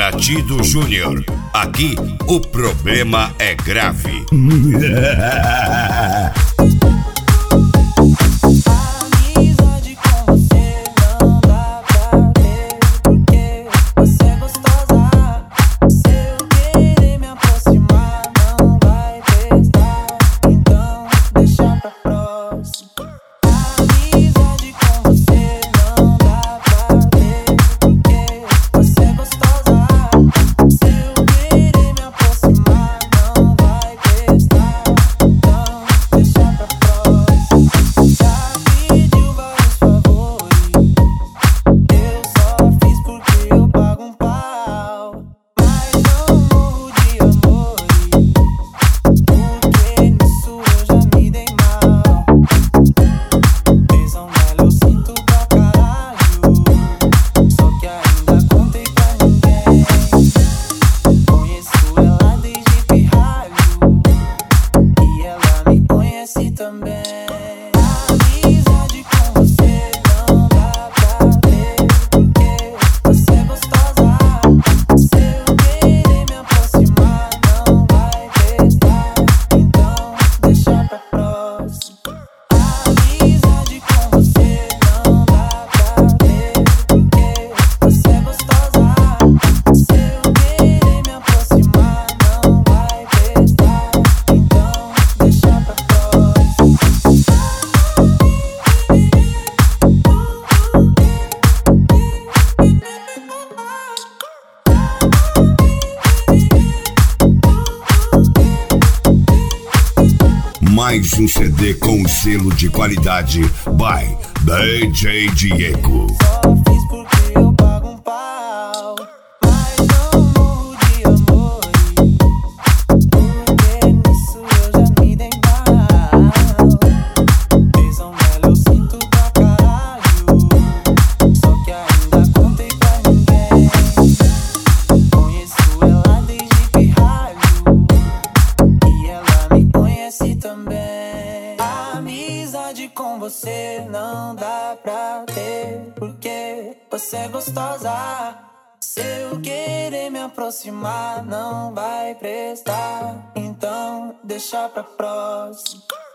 Latido Júnior. Aqui o problema é grave. Mais um CD com selo de qualidade by DJ Diego. Só fiz porque eu pago um pau, mas não morro de amor, porque nisso eu já me dei mal. Tesão nela eu sinto pra caralho, só que ainda contei pra ninguém. Conheço ela desde pirralho e ela me conhece também. Amizade com você não dá pra ter, porque você é gostosa. Se eu querer me aproximar não vai prestar, então deixa pra próxima.